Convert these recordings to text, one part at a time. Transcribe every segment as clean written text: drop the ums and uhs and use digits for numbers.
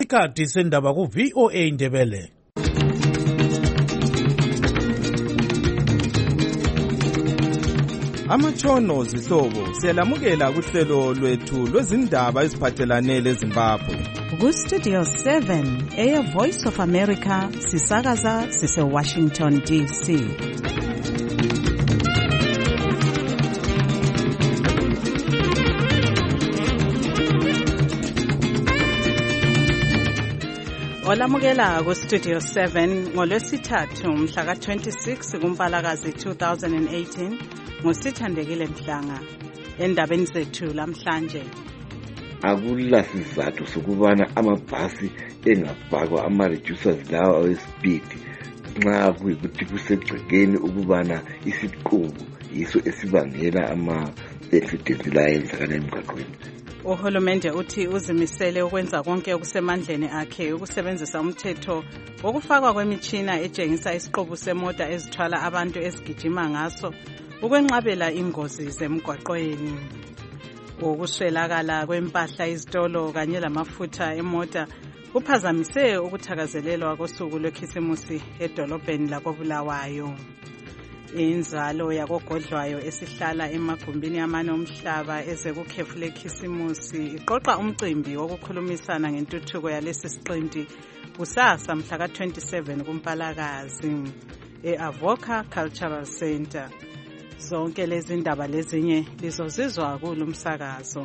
Isikhathi sendaba ku VOA Ndebele. Amatshono zihlobo siyalamukela kuhlelo lwethu lwezindaba eziphathelane leZimbabwe. Ku Studio 7 Air Voice of America sisakaza sise Washington DC. Olamukela ku Studio 7 ngolwesithathu mhla ka 26 kuMpalakazi 2018 ngosithandekile Mhlanga. Endabeni zethu lamhlanje, akula sizathu sokubana amabhasi engafakwa ama-reducers lawa awespeed nxa kuyikuthi kusegcekeni ukubana isiqubu yiso esibangela ama-accidents la enzakala emgwaqweni. Uhulumende uthi uzimisele ukwenza konke okusemandleni akhe ukusebenzisa umthetho wokufakwa kwemitshina etshengisa isiqubu semota ezithwala abantu ezigijima ngaso ukwenqabela ingozi zemgwaqweni. Ukuswelakala kwempahla izitolo kanye lamafutha emota kuphazamise ukuthakazelelwa kosuku lwekhisimusi edolobheni lakoBulawayo. Inzalo yakogodlwayo esihlala emagumbini amane omhlaba ezekukhefu lekhisimusi iqoqa umcimbi wokukhulumisana ngentuthuko yalesi siqinti kusasa mhla ka 27 kuMpalakazi eAvoca Cultural Center. Zonke lezi ndaba lezinye lizozizwa kulumsakazo.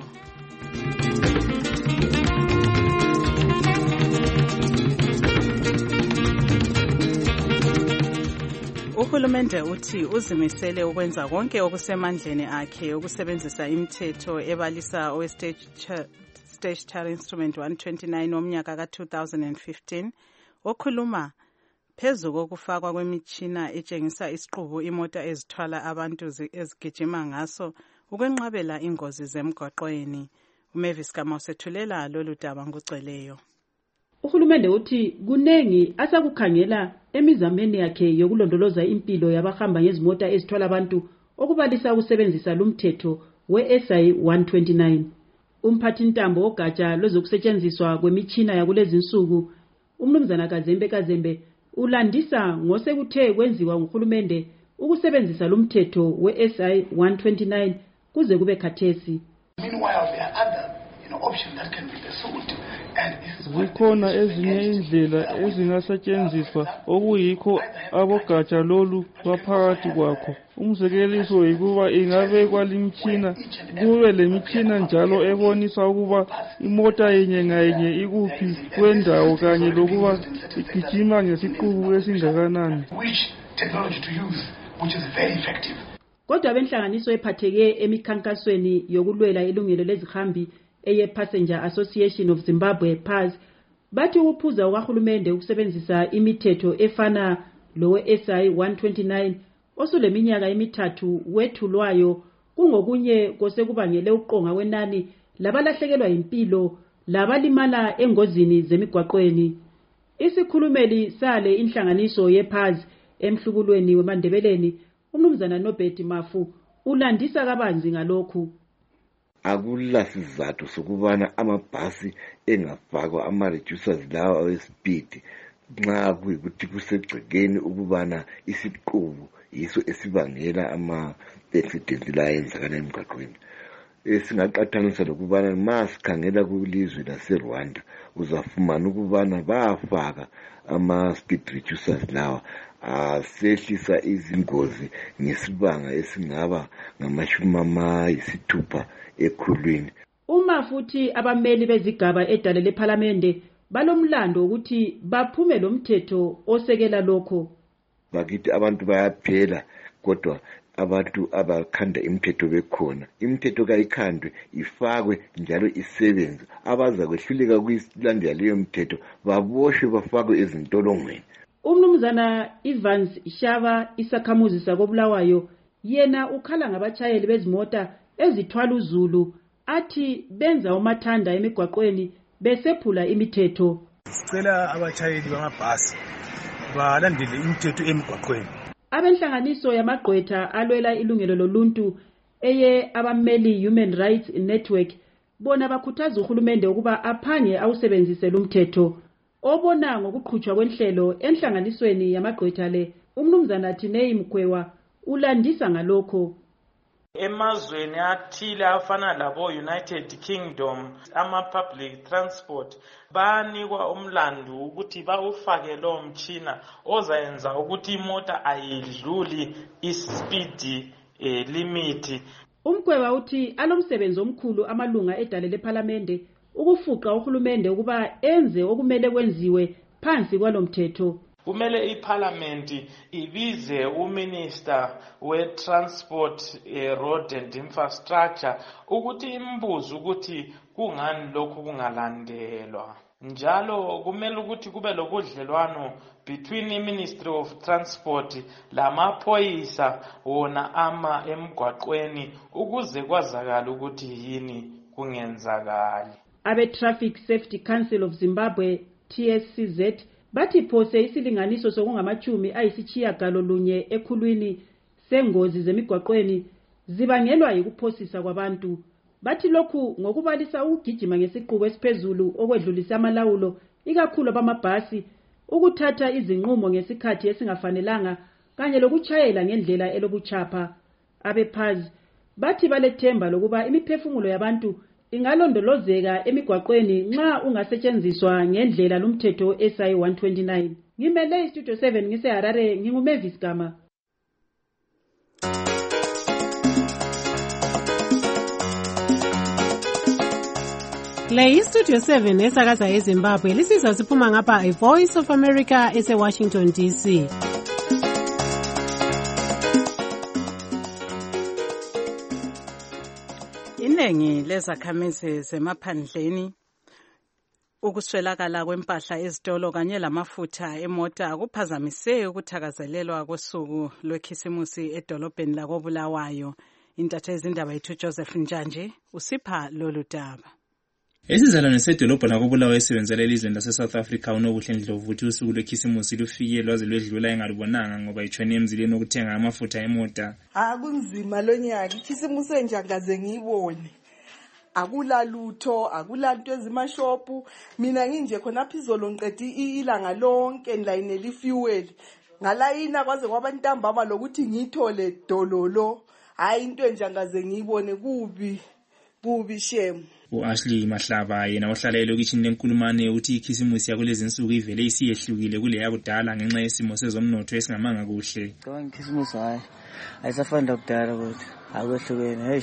Uhulumende uthi uzimisele ukwenza konke okusemandleni akhe ukusebenzisa imithetho ebalisa Statutory Instrument 129 womnyaka ka 2015 okhuluma phezu kokufakwa kwemitshina etshengisa isiqubu imota ezithwala abantu ezigijima ngaso ukwenqabela ingozi zemgwaqweni. uMavis Kama usethulela lolu daba ngoceleyo. Uhulumende uthi kunengi asakukhangela emizameni yakhe yokulondoloza impilo yabahamba ngezimota ezithwala abantu okubalisa ukusebenzisa lumthetho we-SI 129. Umphathi ntambo ogatsha lwezokusetshenziswa kwemitshina yakulezi insuku uMnumzana Kazembe ulandisa ngosekuthe kwenziwa nguhulumende ukusebenzisa lumthetho we-SI 129 kuze kube khathesi. Meanwhile, there are other options that can be pursued. Zikhona ezinye indlela ezingasetshenziswa okuyikho abogatsha lolu baphakathi kwakho. Umzekeliso yikuba ingabekwa limitshina kube lemitshina njalo ebonisa ukuba imota yenye ngayinye ikuphi kwendawo kanye lokuba igijima ngesiqubu esingakanani. Kodwa benhlanganiso ephatheke emikhankasweni yokulwela ilungelo lezihambi eye-Passenger Association of Zimbabwe PAS bathi ukuphuza ukahulumende ukusebenzisa imithetho efana lowe-SI 129 osuleminyaka emithathu wethulwayo kungokunye kosekubangele uqonga wenani labalahlekelwa impilo labalimala engozini zemigwaqweni. Isikhulumeli sale inhlanganiso ye-PAS emhlukulweni weMandebeleni uMnumzana Nobert Mafu ulandisa kabanzi ngalokhu. Akula sizathu sokubana amabhasi engafakwa ama-reducers lawa awespeed nxa kuyikuthi kusegcekeni ukubana isiqubu yiso esibangela ama-accidents la enzakala emgwaqweni. Singaqathanisa lokubana ma sikhangela kulizwe laseRwanda uzafumana ukubana bayafaka ama-speed reducers lawa asehlisa izingozi ngesibanga esingaba ngama-60 ekhulwini. Uma futhi abameli bezigaba edale lePhalamende balomlando ukuthi baphume lo mthetho osekela lokho. Bakithi abantu bayaphela kodwa abantu abakhanda imithetho bekhona. Imithetho kayikhandwe ifakwe njalo isebenze. Abaza kwehluleka kuyilandela leyo mthetho baboshwe bafakwe ezintolongweni. Umnumzana Evans Shava isakhamuzi sakoBulawayo yena ukhala ngabatshayeli bezimota ezithwala uzulu athi benza umathanda emigwaqweni besephula imithetho. Sicela abatshayeli bamabhasi balandele imithetho emigwaqweni. Abenhlanganiso yamagqwetha alwela ilungelo loluntu eye abameli Human Rights Network bona bakhuthaza uhulumende ukuba aphange awusebenzise lumthetho. Obona ngokuqhutshwa kwenhlelo enhlanganisweni yamagqwetha le, umnumzana Thinei Mkhwewa ulandisa ngalokho. Emazweni athile afana labo United Kingdom, ama-public transport banikwa umlandu ukuthi bawufake lo mtshina ozayenza ukuthi imota ayidluli ispeed limit. Umkhwewa uthi alomsebenzi omkhulu amalunga edale lephalamende ukufuqa uhulumende ukuba enze okumele kwenziwe phansi kwalomthetho. Kumele iParliament ibize uMinister we-Transport, Road and Infrastructure ukuthi imbuzo ukuthi kungani lokhu kungalandelwa. Njalo kumele ukuthi kube lokudlelwano between iMinistry of Transport lamaphoyisa wona ama emgwaqweni ukuze kwazakala ukuthi yini kungenzakali. Abe Traffic Safety Council of Zimbabwe, TSCZ, bathi phose isilinganiso sokungamachumi ayisitshiyagalolunye ekhulwini sengozi zemigwaqweni zibangelwa yikuphosisa kwabantu. Bathi lokhu ngokubalisa ukugijima ngesiqubu esiphezulu okwedlulisa amalawulo ikakhulu abamabhasi, ukuthatha izinqumo ngesikhathi esingafanelanga kanye lokuchayela ngendlela elobuchapha. Abephazi bathi balethemba lokuba imiphefumulo yabantu ingalondolozeka emigwaqweni nxa ungasetshenziswa ngendlela lumthetho SI 129. Ngimele Studio 7 ngiseHarare, nginguMavis Gama. Le Studio 7 esakaza eZimbabwe lisizwa siphuma ngapha iVoice of America eseWashington DC. Iningi lezakhamizi zemaphandleni ukuswelakala kwempahla ezitolo kanye lamafutha emota kuphazamise ukuthakazelelwa kosuku lwekhisimusi edolobheni lakoBulawayo. Intatheli indaba yethu Joseph Njanje usipha lolu daba. Isizalwane sedolobho lakoBulawayo esebenzela elizweni laseSouth Africa uNobuhle Ndlovu uthi usuku lwekhisimusi lufike lwaze lwedlula engalubonanga ngoba itshone emzileni okuthenga amafutha emota. Akunzima lonyaka, ikhisimusi enjangaze ngiyibone. Akula lutho, akulanto ezimashophu. Mina nginje khona phizolo ngiqedi ilanga lonke ngilayinela ifuel. Ngalayina kwaze kwabantambama lokuthi ngithole dololo. Hayi into enjangaze ngiyibone kubi shame. U-Ashley Mahlaba yena ohlala elokishini lenkulumane uthi ikhisimusi yakulezi insuku ivele isiyehlukile kule yakudala ngenxa yesimo sezomnotho esingamanga kuhle. Ikhisimusi ayisafani lakudala kodwa akwehlukene.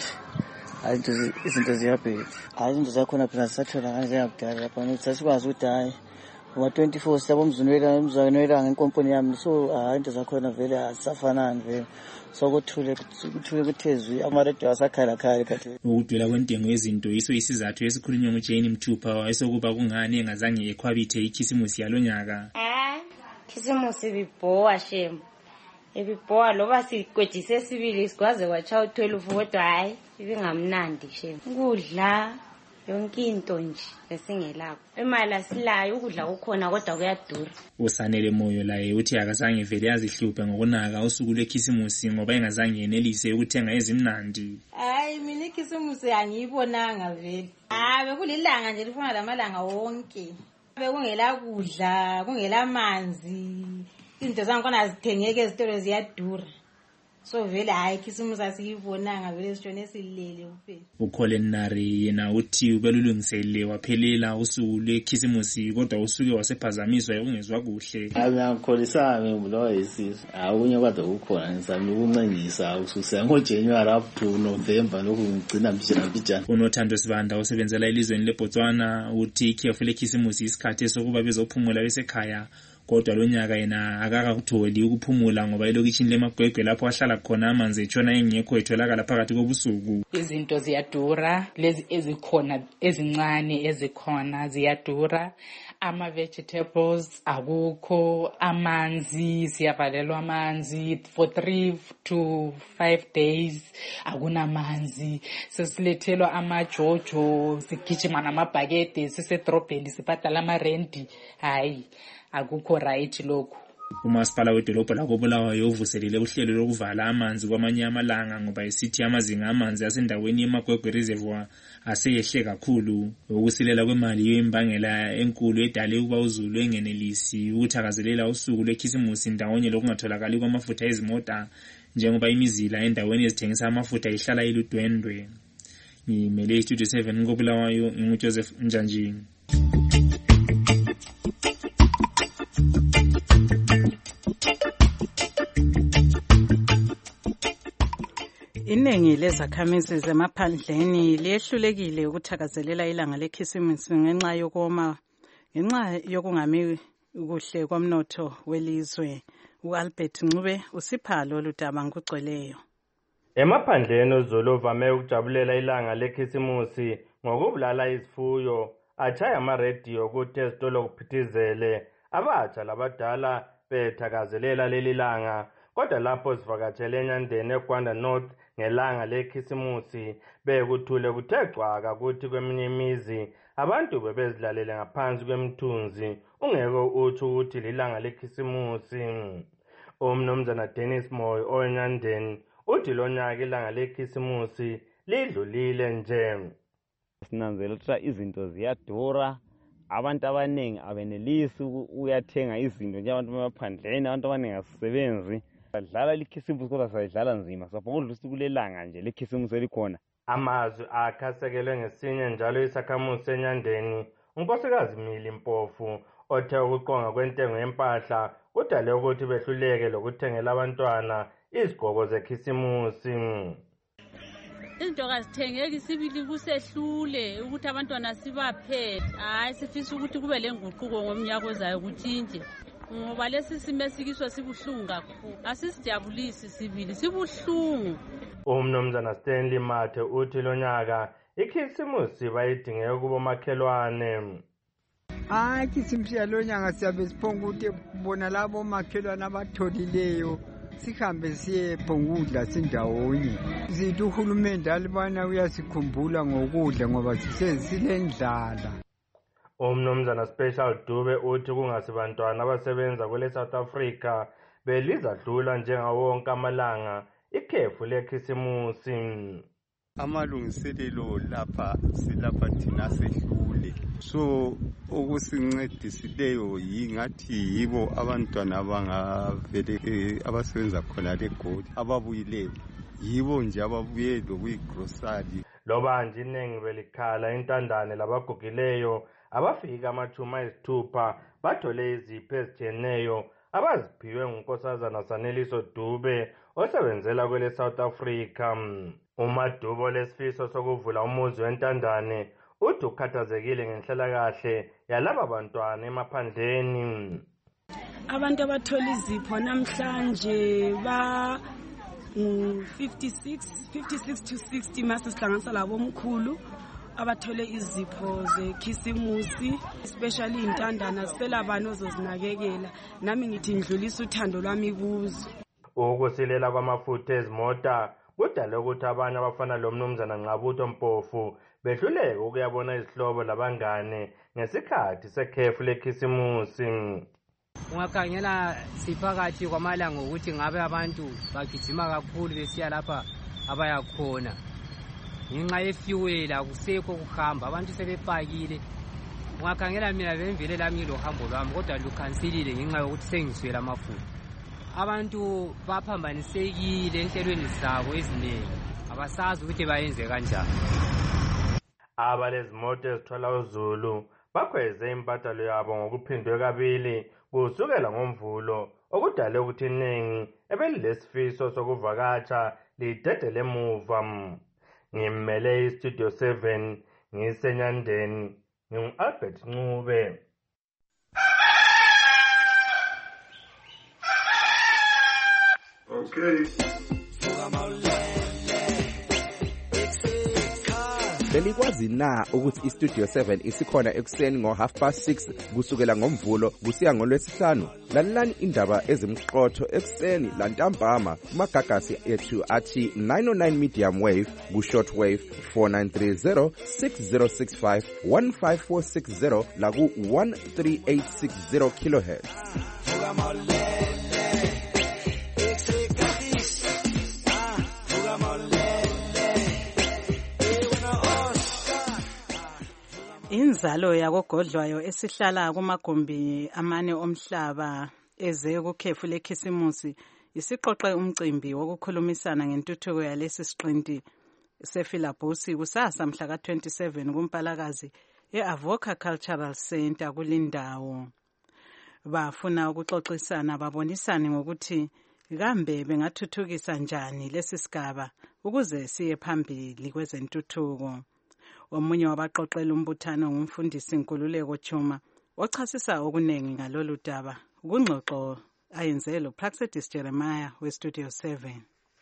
Izinto ziyabheda. Izinto zakhona phela zisathola kanje yakudala lapha ukuthi asikwazi ukuthi hayi ngo-24 sabomzunwela ngenkomponi yami so into zakhona vele azisafanani vele. So kuthule kuthezwe amaredio asakhala khathi. Ukudula kwentengo yezinto yiso isizathu esikhulunywa nguJane Mthupha esokuba kungani engazange ekhwabithe ikhisimusi yalonyaka. Khisimusi bibhowa shem. Ebibhowa loba sikwejise sibili sikwaze kwacha u12 kodwa hayi ibingamnandi shem. Ukudla yonke into nje esingelapho. Imali asilayo ukudla kukhona kodwa kuyadura. Usanele Moyo laye uthi akazange vele azihluphe ngokunaka usuku lwekhisimusi ngoba engazange yenelise ukuthenga ezimnandi. Hayi mina ikhisimusi angiyibonanga vele. Bekulilanga nje lifuna lamalanga wonke. Bekungela kudla, kungela amanzi. Izinto zakhona azithengeke ezitolo ziyadura. So vele hayi ikhisimusi asiyibonanga vele sitshone silele kuphela. uColin Nari yena uthi ubelulungisele waphelela usuku lwekhisimusi kodwa usuke wasephazamiswa ungezwa kuhle. Ngiyakholisana ngibulawa yisizwe. Akunye kade kukhona ngizama ukuncengisa ukususa ngoJanuary up to November lokhu ngigcina mbijana. uNothando Sibanda osebenzela elizweni leBotswana uthi ikhefu lekhisimusi isikhathi sokuba bezophumula besekhaya. Kodwa lonyaka yena akakakutholi ukuphumula ngoba elokishini lemagwegwe lapho ahlala khona amanzi etshona engekho etholakala phakathi kobusuku. Izinto ziyadura, lezi ezikhona ezincane ezikhona ziyadura. Ama-vegetables akukho, amanzi siyavalelwa amanzi for 3 to 5 days akunamanzi. Sesilethelwa amajojo, sigijima namabhakede sisedrobheni sibhadala amarendi. Hayi akukho right lokho. umasipala wedolobho lakoBulawayo uvuselele uhlelo lokuvala amanzi kwamanye amalanga ngoba esithi amazinga amanzi asendaweni yeMagwegwe Reservoir aseyehle kakhulu. Ukusilela kwemali yembangela enkulu edale ukuba uZulu engenelisi ukuthakazelela usuku lwekhisimusi ndawonye lokungatholakali kwamafutha ezimota njengoba imizila endaweni ezithengisa amafutha ihlala iludwendwe. Ngimele iStudio 7 koBulawayo nginguJoseph Njanjini. Iningi lezakhamizi zemaphandleni liyehlulekile ukuthakazelela ilanga lekhisimusi ngenxa yokungami kuhle komnotho welizwe. uAlbert Ncube usipha lolu daba ngokugcweleyo. Emaphandleni uZulu uvame ukujabulela ilanga lekhisimusi ngokubulala izifuyo, achaya ama-radio ukuthi ezitolo kuphithizele, abatsha labadala bethakazelela leli langa. Kodwa lapho sivakatshele eNyandeni eGwanda North ngelanga lekhisimusi bekuthule kuthe cwaka ukuthi kweminye imizi abantu bebezilalele ngaphansi kwemithunzi ungeke utsho ukuthi lilanga lekhisimusi. Umnumzana Dennis Moy oweNyandeni uthi lonyaka ilanga lekhisimusi lidlulile nje. Sinanzelela ukuthi izinto ziyadura, abantu abaningi abenelisi uyathenga izinto nje abantu bemaphandleni, abantu abaningi asisebenzi. Badlala lekhisimusi kodwa sayidlala nzima, sabonga ukuthi kulelanga nje lekhisimusi elikhona. Amazwi akhasekelwe ngesinye njalo isakhamuzi eNyandeni unkosikazi Mili Mpofu othe ukuqonga kwentengo yempahla kudale ukuthi behluleke lokuthengela abantwana izigqoko zekhisimusi. Izinto kazithengeki sibili kusehlule ukuthi abantwana sibaphe. Hayi sifisa ukuthi kube lenguquko ngomnyaka ozayo kutshintshe. Ngoba lesi simo esikiswa sibuhlungu kakhulu. Asisijabulisi sibili sibuhlungu. Umnumzana Stanley Mathe uthi lonyaka ikhisimusi bayidinge kubo makhelwane. Hayi ikhisimusi yalonyaka siyabe siphonga ukuthi bona labo makhelwane abatholileyo sihambe siyephonga ukudla sindawonye. Zithi uhulumende alibana uyasikhumbula ngokudla ngoba silendlala. Umnumzana Special Dube uthi kungasibantwana abasebenza kwele South Africa belizadlula njengawonke amalanga ikhefu lekhisimusi. Amalungiselelo lapha silapha thina sehlule, so okusincedisileyo yingathi yibo abantwana abangavele abasebenza khona leGoli ababuyileyo, yibo nje ababuye lokuyigrosari. Loba nje inengi belikhala intandane labagugileyo abafika amathuma ayisithupha bathole izipho ezitshiyeneyo abaziphiwe ngunkosazana Saneliso Dube osebenzela kwele South Africa. uMadubo lesifiso sokuvula umuzi wentandane uthi ukhathazekile ngenhlalakahle yalaba bantwana emaphandleni. Abantu abathola izipho namhlanje ba 56 to 60 mase sihlanganisa labo omkhulu abathole izipho zekhisimusi, especially intandana sipela bani ozozinakekela. Nami ngithi ngidlulisa uthando lwami kuzo. Ukusilela kwamafutha ezimota kudale ukuthi abanye abafana lo mnumzana Nqabutho Mpofu behluleke ukuyabona izihlobo labangane ngesikhathi sekhefu lekhisimusi. Ungakhangela siphakathi kwamalanga ukuthi ngabe abantu bagijima kakhulu besiya lapha abayakhona. Ngenxa yefuel akusekho kuhamba, abantu sebepakile. Ungakhangela mina bemvele lami ngilohambo lwami kodwa lukhansilile ngenxa yokuthi sengiswela amafutha. Abantu baphambanisekile enhlelweni zabo eziningi, abasazi ukuthi bayenze kanjani. Abalezimoto ezithwala uZulu bakhweze impatalo yabo ngokuphindwe kabili kusukela ngoMvulo okudale ukuthi iningi ebelilesifiso sokuvakatsha lidedele emuva. Ngimele iStudio 7 ngiseNyandeni ngingu-Albert Ncube. Okay. Belikwazi na ukuthi iStudio 7 isikhona ekuseni ngo6:30 kusukela ngoMvulo kusiya ngoLwesihlanu? Lalelani indaba ezimqotho ekuseni lantambama kumagagasi ethu athi 909 medium wave ku-short wave 4930 6065 15460 la ku-13860 kilohertz. Inzalo yakogodlwayo esihlala kumagumbi amane omhlaba eze kukhefu lekhisimusi isiqoqe umcimbi wokukhulumisana ngentuthuko yalesi siqinti sefilabusi kusasa mhla ka-27 kuMpalakazi e-Avoca Cultural Center kulindawo. Bafuna ukuxoxisana babonisane ngokuthi kambe bengathuthukisa njani lesi sigaba ukuze siye phambili kwezentuthuko. Omunye wabaqoqela umbuthano ngumfundisi Nkululeko Chuma ochasisa okunengi ngalolu daba kungxoxo ayenzelo Praxedis Jeremiah weStudio 7.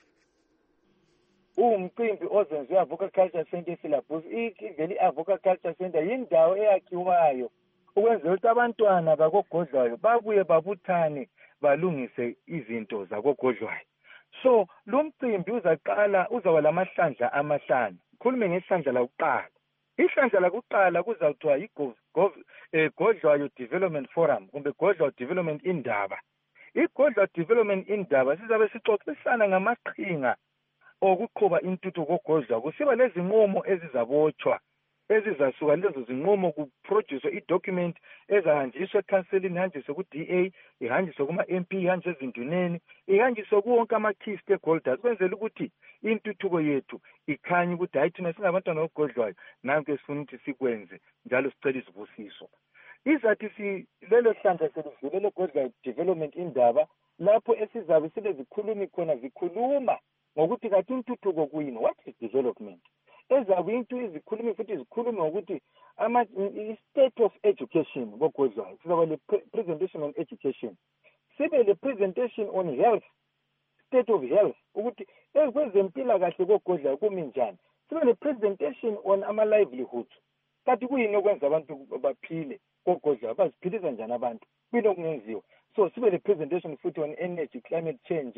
Umcimbi ozenziwe Avoca Culture Center eSilabhusi iveli Avoca Culture Center yindawo eyakhiwayo ukwenzela ukuthi abantwana bakogodlwayo babuye babuthane balungise izinto zakogodlwayo. So lo mcimbi uzaba lamahlandla amahlanu. Khulume ngesihlandla lokuqala. Ihlandla lokuqala kuzawuthiwa iGodlwayo Development Forum kumbe Godlwayo Development Indaba. IGodlwayo Development Indaba sizabe sixoxisana ngamaqhinga okuqhuba intuthuko kogodlwayo. Kusiba lezi nqumo ezizabotshwa ezizasuka lezo zinqumo kuproduce idocument ezahanjiswa ecounseling, ihanjiswe ku-DA, ihanjiswe kuma-MP, ihanjiswe ezinduneni, ihanjiswe kuwonke ama-key stakeholders kwenzela ukuthi intuthuko yethu ikhanye ukuthi hayi thina singabantwana bogodlwayo nanku esifuna ukuthi sikwenze njalo sicela izibusiso. Izathi lelo hlandla selivulele Godlwayo Development Indaba lapho esizabe silezikhulumi khona zikhuluma ngokuthi kathi intuthuko kuyini, what is development. Ezabe izikhulumi futhi zikhuluma ngokuthi state of education kogodlwayo. Sizoba le presentation on education, sibe le presentation on health, state of health, ukuthi kwezempilakahle kogodlwayo kumi njani. Sibe le presentation on ama-livelihood, kathi kuyini okwenza abantu baphile kogodlwayo, baziphilisa njani abantu, kuyini okungenziwa. So sibe le presentation futhi on energy, climate change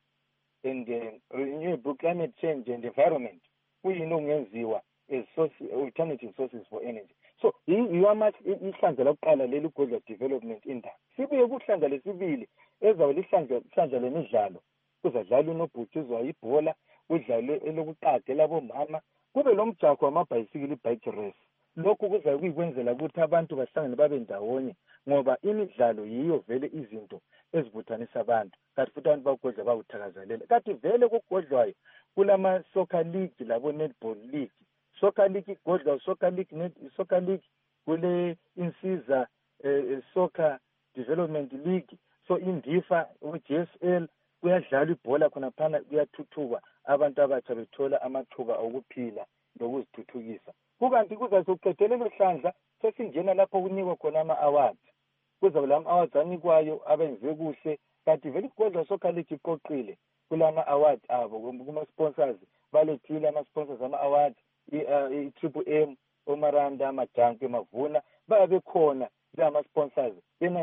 and renewable climate change and environment, kuyini okungenziwa as alternative sources for energy. So ihlandla lokuqala leli Godlwayo Development Indaba. Sibuye kuhlandla lesibili ezabe lihlandla lemidlalo. Kuzadlala unobhutshuzwayo ibhola, kudlale elokuqage labomama, kube lo mjaho wamabhayisikili bike race. Lokhu kuzabe kuyikwenzela ukuthi abantu bahlangane babe ndawonye ngoba imidlalo yiyo vele izinto ezibuthanisa abantu. Kanti futhi abantu bagodlwayo bawuthakazelela. Kanti vele kogodlwayo kulama soccer league labo netball league. Soccer league Godlwayo soccer league kule insiza soccer development league. So indifa uJSL kuyadlala ibhola khona phana kuyathuthuka abantu abatsha bethola amathuba okuphila lokuzithuthukisa. Kukanti kuzazoqedela lo hlandla sesingena lapho kunikwa khona ama-awards. Kuzaba lama awards anikwayo abenze kuhle kanti vele iGodlwayo soccer league iqoqile kulama awards abo kuma sponsors balethile ama sponsors ama awards i-Triple M, oMaranda, amaJanke, Mavuna babe khona lama sponsors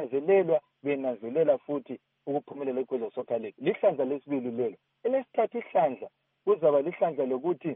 benazelela futhi ukuphumelela iGodlwayo soccer league. Lihlandla lesibili lelo. Elesithathu ihlandla kuzaba lihlandla lokuthi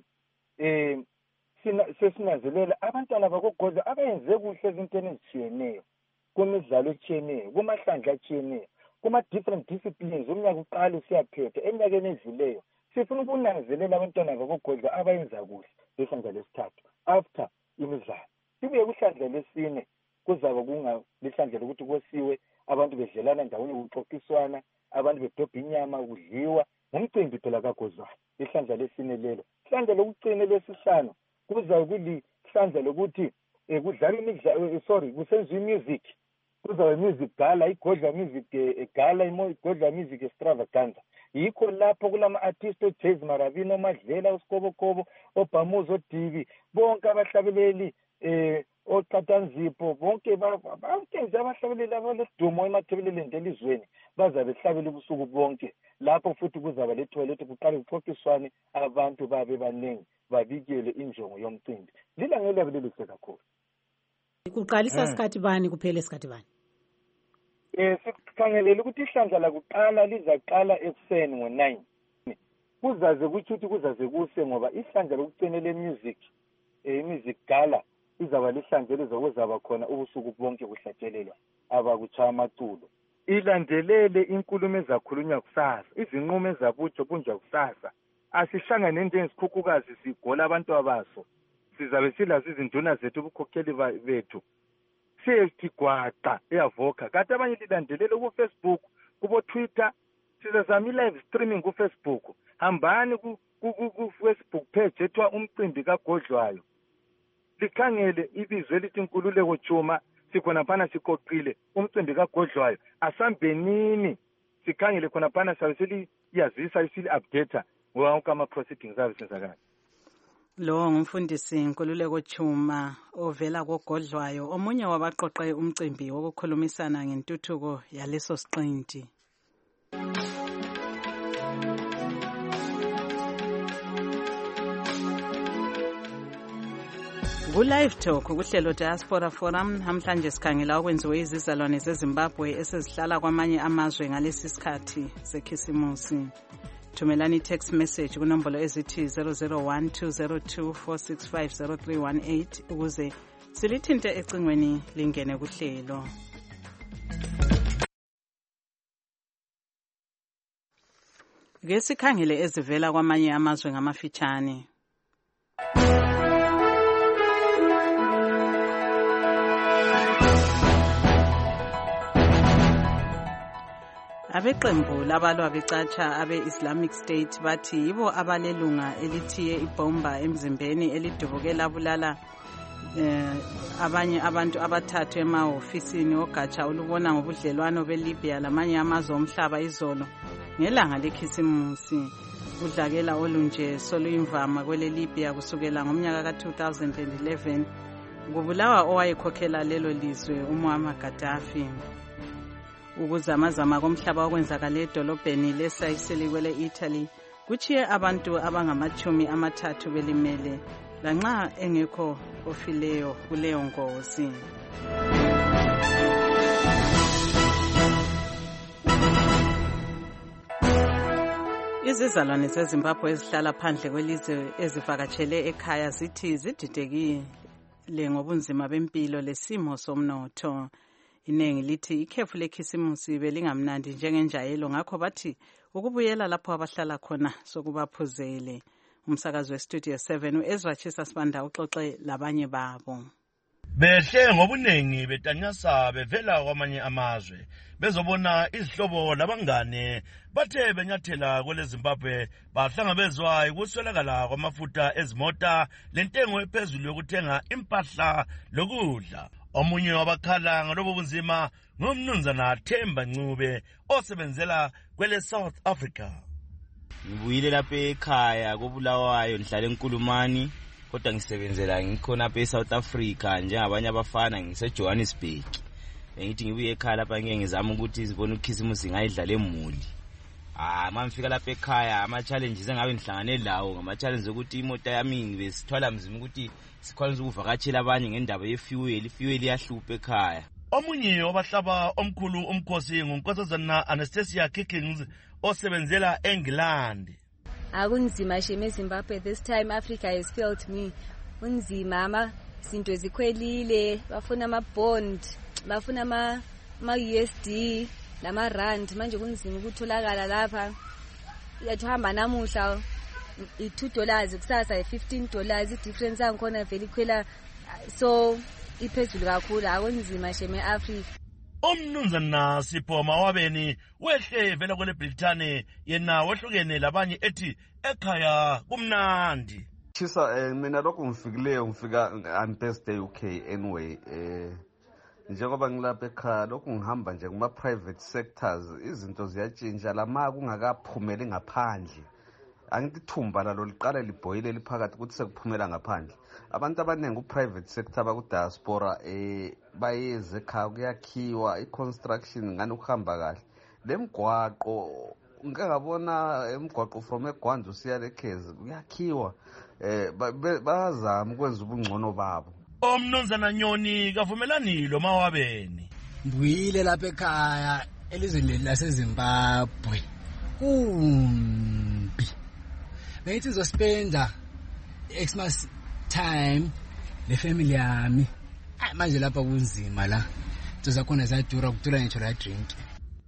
sesinazelela abantwana bakogodlwayo abayenze kuhle ezintweni ezitshiyeneyo kumidlalo etshiyeneyo kumahlandla atshiyeneyo kuma-different disciplines umnyaka uqala usiyaphetha eminyakeni edluleyo. Sifuna ukunanzelela abantwana bakogodlwayo abayenza kuhle lihlandla lesithathu after imidlalo. Sibuye kuhlandla lesine kuzaba lihlandla lokuthi kosiwe abantu bedlelana ndawonye kuxoxiswana, abantu bedobha inyama kudliwa ngumcimbi phela kagodlwayo. Ihlandla lesine lelo. Ihlandla lokucina lesihlanu kuzaba kulihlandla lokuthi kudlala imidlalo kusenziwa music. Kuzaba music gala, iGodlwayo music gala, iGodlwayo music extravaganza. Yikho lapho kulama-artist oJazz Maravini, oMadlela, uSkobokobo, oBhamuzi, oDivi, bonke abahlabeleli oCatanzipho, bonke nje abahlabeleli abaledumo emathebeleleni elizweni bazabe behlabela ubusuku bonke. Lapho futhi kuzaba lethuba lokuthi kuqale kuxoxiswane abantu babe baningi babikele injongo yomcimbi. Lilanga liyabe lihle kakhulu. Kuqalisa sikhathi bani kuphele sikhathi bani? Sikhangelele ukuthi ihlandla lakuqala lizaqala ekuseni ngo-9. Kuzaze kuthi kuzaze kuse ngoba ihlandla lokucina le-music music gala izaba lihlandla lizokuzaba khona ubusuku bonke kuhlatshelelwa abakuchaya amaculo ilandelele inkulumo ezakhulunywa kusasa, izinqumo ezabunjwa kusasa. Asihlangane njengesikhukhukazi sigola abantu abaso, sizabe silazo izinduna zethu ubukhokheli bethu siyegigwaqa eyavoka. Kanti abanye lilandelele ku-Facebook, kubo-Twitter, sizazama i-live streaming ku-Facebook. Hambani ku-Facebook page ethiwa umcimbi kagodlwayo, likhangele ibizo elithi Nkululeko Juma, sikhona phana sikoqile umcimbi kagodlwayo. Asambenini sikhangele khona phana sabe seliyazisa isili-updata wonke ama-proceedings abe senzakala. Lo ngumfundisi Nkululeko Juma ovela kogodlwayo, omunye wabaqoqe umcimbi wokukhulumisana ngentuthuko yaleso siqinti. Ku-Live Talk kuhlelo Diaspora Forum namhlanje sikhangela okwenziwe izizalwane zeZimbabwe esezihlala kwamanye amazwe ngalesi sikhathi sekhisimusi. Thumelani text message kunombolo ezithi 0012024650318 ukuze silithinte ecingweni lingene kuhlelo. Ke sikhangele ezivela kwamanye amazwe ngamafitshane. Abeqembu labalwa becatsha abe-Islamic State bathi yibo abalelunga elithiye ibhomba emzimbeni elidubukela bulala abanye abantu abathathu emahofisini ogatsha olubona ngobudlelwano beLibya lamanye amazwe omhlaba izolo ngelanga lekhisimusi. Udlakela olunje soluyimvama kwele Libya kusukela ngomnyaka ka-2011 kubulawa owayekhokhela lelo lizwe uMuammar Gaddafi. Ukuzamazama komhlaba okwenzakala edolobheni leSicily kwele Italy kuchiye abantu abangama-30 belimele lanxa engekho ofileyo kuleyo ngozi. Izizalwane zeZimbabwe ezihlala phandle kwelizwe ezivakatshele ekhaya zithi zididekile ngobunzima bempilo lesimo somnotho. Inengi lithi ikhefu lekhisimusi belingamnandi njengenjayelo, ngakho bathi ukubuyela lapho abahlala khona sokubaphuzele. Umsakazi weStudio 7 uEzra Chisa Sibanda uxoxe labanye babo. Behle ngobunengi betanyasa bevela kwamanye amazwe bezobona izihlobo labangane bathe benyathela kwele Zimbabwe bahlangabezwa ukuswelakala kwamafutha ezimota lentengo ephezulu yokuthenga impahla lokudla. Omunye wabakhala ngalobo bunzima ngumnumzana Themba Ncube osebenzela kwele South Africa. Ngibuyile lapha ekhaya koBulawayo ngihlala eNkulumani kodwa ngisebenzela ngikhona lapha eSouth Africa njengabanye abafana ngiseJohannesburg. Bengithi ngibuye ekhaya lapha ngiyengizama ukuthi sibone ukhisimusi ngayidlala emuli. Mangifika lapha ekhaya ama-challenges engabe ngihlangane lawo ngama-challenges ukuthi imoto yami ngibesithwala mzima ukuthi sikwanisa ukuvakatshela abanye ngendaba yefuel iyahlupha ekhaya. Omunye wabahlaba omkhulu umkhosi nguNkosazana Anastasia Kickings osebenzela eNgilandi. Akunzima sheme Zimbabwe this time Africa has failed me. Unzima izinto zikhwelile, bafuna ama-bond, bafuna ama-USD nama-rand, manje kunzima ukutholakala lapha. Yathamba namuhla $2 kusasa $15, i-difference yangikhona vele ikhwela so iphezulu kakhulu. Akunzima sheme Africa. Umnumzana Sipho Mawabeni wehle vela kwele Britane yena wehlukene labanye ethi ekhaya kumnandi. Chisa mina lokho ngifikileyo ngifika on Thursday UK anyway njengoba ngilapha ekhaya lokho ngihamba nje kuma private sectors izinto ziyatshintsha lama kungakaphumeli ngaphandle. Angithi ithumba lalo liqala libhoyile liphakathi ukuthi sekuphumela ngaphandle. Abantu abaningi ku-private sector baku-diaspora bayeze ekhaya kuyakhiwa i-construction ngani ukuhamba kahle. Le mgwaqo ngingabona emgwaqo from eGwanzi usiya leKhezi kuyakhiwa bazama ukwenza ubungcono babo. Umnumzana Nyoni kavumelani lo Mawabeni. Mbuyile lapha ekhaya elizweni laseZimbabwe. Kumbi. Bengithi ngizospenda Xmas time le family yami. Manje lapha kunzima la. Into zakhona ziyadura kudura ngitsho la drink.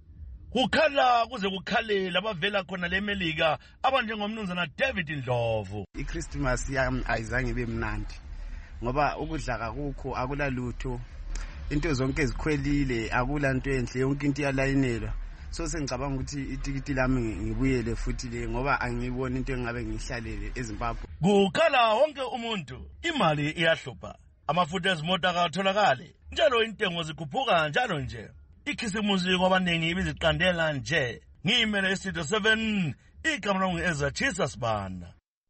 kukhala kuze kukhalela abavela khona leMelika abanjengomnumzana David Ndlovu. iChristmas yami ayizange ibe mnandi ngoba ukudla kakukho, akulalutho, into zonke ezikhwelile, akulanto enhle, yonke into iyalayinelwa. So sengicabanga ukuthi itikiti lami ngibuyele futhi le ngoba angiboni into engabe ngihlalele eZimbabwe. Kukhala wonke umuntu, imali iyahlupha, amafutha ezimota akatholakali, njalo intengo zikhuphuka njalo nje. Ikhisimusi kwabaningi ibiziqandela nje. Ngiyimele iStudio 7, igama lami ngu-Ezra Chisa Sibanda.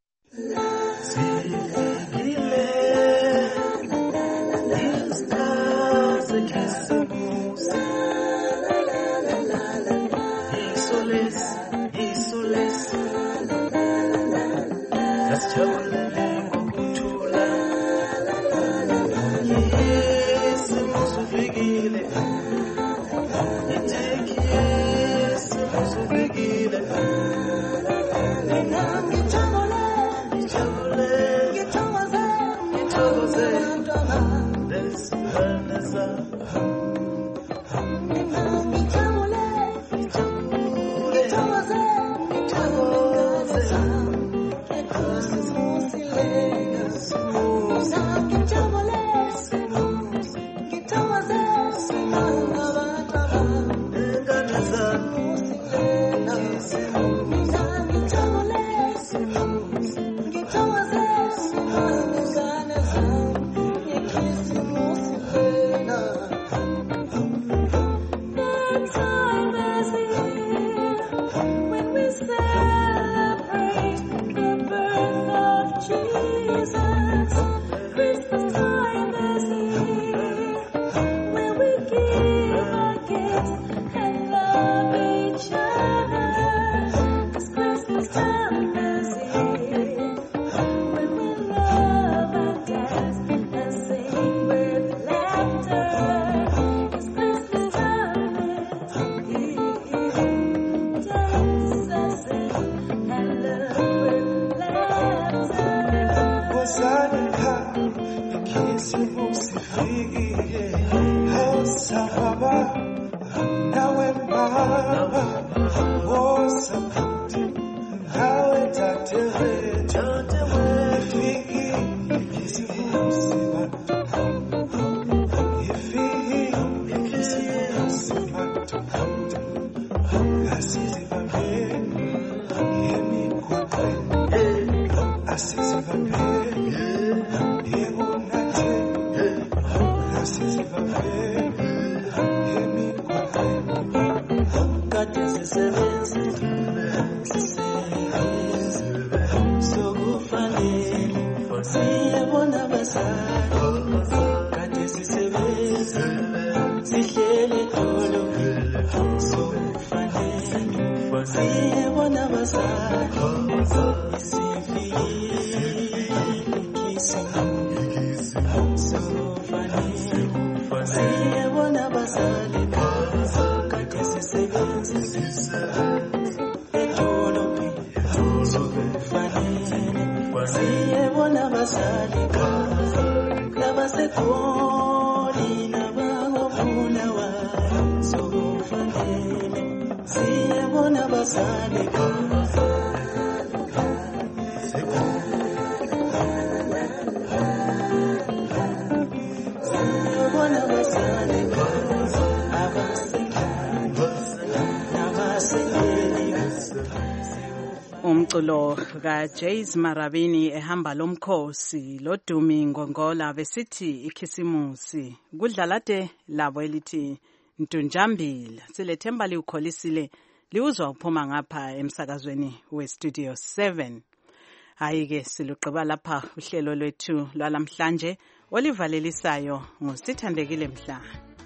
Umculo kaJays Marabini ehamba lomkhosi loDumi Ngongola besithi ikhisimusi kudlalade labo elithi Ntunjambila silethemba liukholisile liuzwa uphuma ngapha emsakazweni weStudio 7. Hayike siluqaba lapha uhlelo lwethu lwalamhlanje olivalelisayo ngosithandekile Mhla.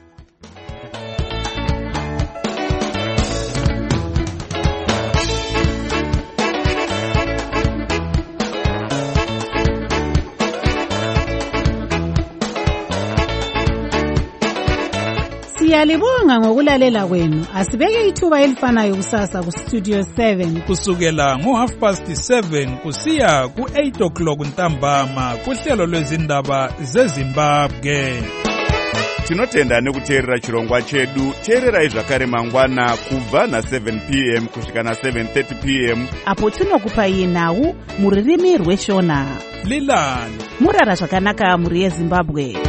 Siyalibonga ngokulalela kwenu. Asibeke ithuba elifanayo kusasa ku Studio 7 kusukela ngo7:30 kusiya ku8 ntambama kuhlelo lwezindaba zeZimbabwe. tinotenda nekuteerera chirongwa chedu. Teererai zvakare mangwana kubva na7 p.m. kusvika na7:30 p.m. apo tinokupai nhau muririmi rweshona. Lilani murara zvakanaka muri yeZimbabwe.